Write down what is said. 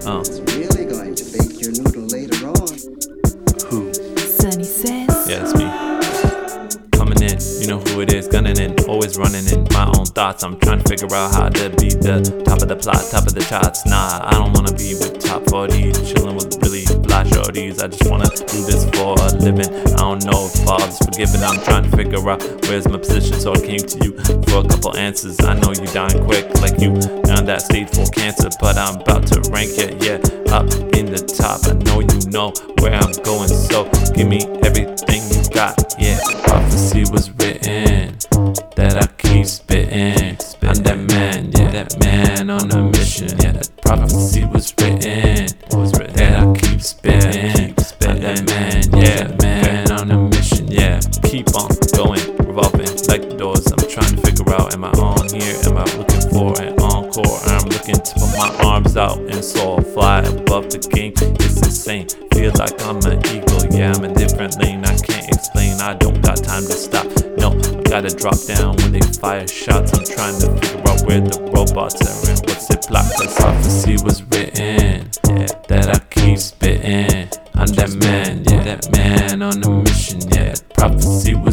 It's really going to bake your noodle later on. Who? Sunny says. Yeah, it's me. Coming in, you know who it is, gunning in, always running in my own thoughts. I'm trying to figure out how to be the top of the plot, top of the charts. Nah, I don't wanna be with top 40, chilling with really fly shorties. I just wanna do this for a living. I don't know if all is forgiven. I'm trying to figure out where's my position, so I came to you for a couple answers. I know you dying quick, like you down that stage 4 cancer, but I'm about to rank it, yeah, up in the top. I know you know where I'm going, so give me everything you got, yeah. Prophecy was written that I keep spitting. I'm that man, yeah, that man on a mission. Yeah, that prophecy was written that I keep spitting. I'm that man, yeah, that man on a mission. Yeah, keep on going, revolving like the doors. I'm trying to figure out, am I on here? Am I looking for an encore? I'm looking to put my arms out and soar, fly above the game. It's insane, feel like I'm an eagle. Yeah, I'm in a different lane, I can't explain. I don't got time to stop. No, I gotta drop down when they fire shots. I'm trying to figure out where the robots are and what's it block. Cause prophecy was written, yeah, that I keep spitting. I'm that man, yeah, that man on a mission, yeah. Prophecy was